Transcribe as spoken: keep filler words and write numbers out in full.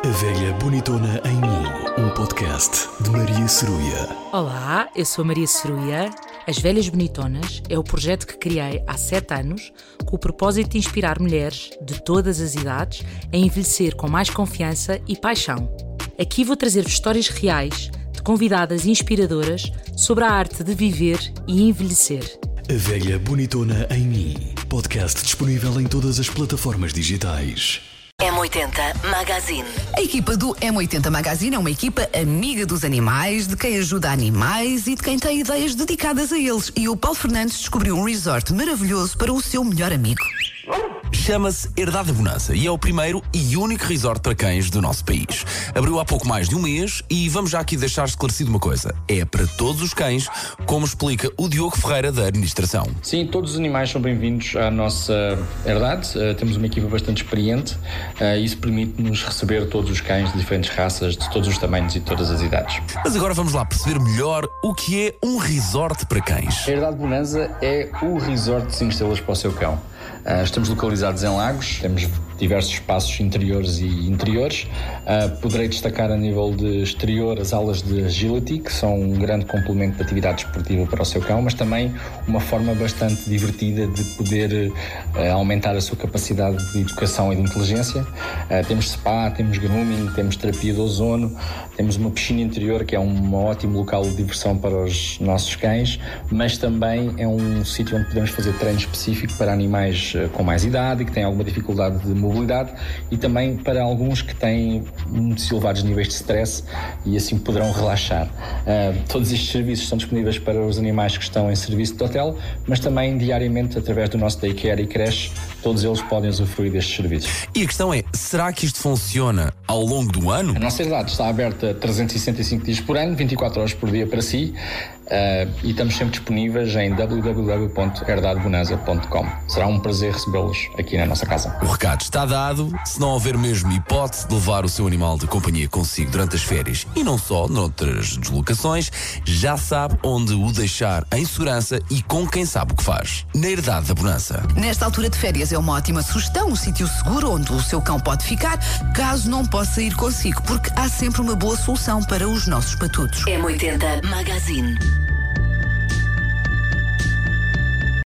A Velha Bonitona em Mim, um podcast de Maria Ceruia. Olá, eu sou a Maria Ceruia. As Velhas Bonitonas é o projeto que criei há sete anos com o propósito de inspirar mulheres de todas as idades a envelhecer com mais confiança e paixão. Aqui vou trazer-vos histórias reais de convidadas inspiradoras sobre a arte de viver e envelhecer. A Velha Bonitona em Mim, podcast disponível em todas as plataformas digitais. M oitenta Magazine. A equipa do M oitenta Magazine é uma equipa amiga dos animais, de quem ajuda animais e de quem tem ideias dedicadas a eles. E o Paulo Fernandes descobriu um resort maravilhoso para o seu melhor amigo. Chama-se Herdade da Bonança e é o primeiro e único resort para cães do nosso país. Abriu há pouco mais de um mês e vamos já aqui deixar esclarecido uma coisa. É para todos os cães, como explica o Diogo Ferreira da administração. Sim, todos os animais são bem-vindos à nossa herdade. Uh, temos uma equipa bastante experiente e uh, isso permite-nos receber todos os cães de diferentes raças, de todos os tamanhos e de todas as idades. Mas agora vamos lá perceber melhor o que é um resort para cães. A Herdade Bonanza é o resort de cinco estrelas para o seu cão. Uh, estamos localizados em Lagos, temos diversos espaços interiores e interiores. Uh, poderei destacar a nível de exterior as aulas de agility, que são um grande complemento de atividade esportiva para o seu cão, mas também uma forma bastante divertida de poder uh, aumentar a sua capacidade de educação e de inteligência. Uh, temos spa, temos grooming, temos terapia de ozono, temos uma piscina interior que é um ótimo local de diversão para os nossos cães, mas também é um sítio onde podemos fazer treino específico para animais uh, com mais idade e que têm alguma dificuldade de mobilidade, e também para alguns que têm muitos elevados níveis de stress e assim poderão relaxar. Uh, todos estes serviços são disponíveis para os animais que estão em serviço de hotel, mas também diariamente através do nosso daycare e creche, todos eles podem usufruir destes serviços. E a questão é, será que isto funciona ao longo do ano? A nossa herdade está aberta trezentos e sessenta e cinco dias por ano, vinte e quatro horas por dia para si. Uh, e estamos sempre disponíveis em w w w ponto herdade bonanza ponto com. Será um prazer recebê-los aqui na nossa casa. O recado está dado. Se não houver mesmo hipótese de levar o seu animal de companhia consigo durante as férias e não só, noutras deslocações, já sabe onde o deixar em segurança e com quem sabe o que faz. Na Herdade da Bonança. Nesta altura de férias é uma ótima sugestão, um sítio seguro onde o seu cão pode ficar, caso não possa ir consigo, porque há sempre uma boa solução para os nossos patutos. M oitenta Magazine.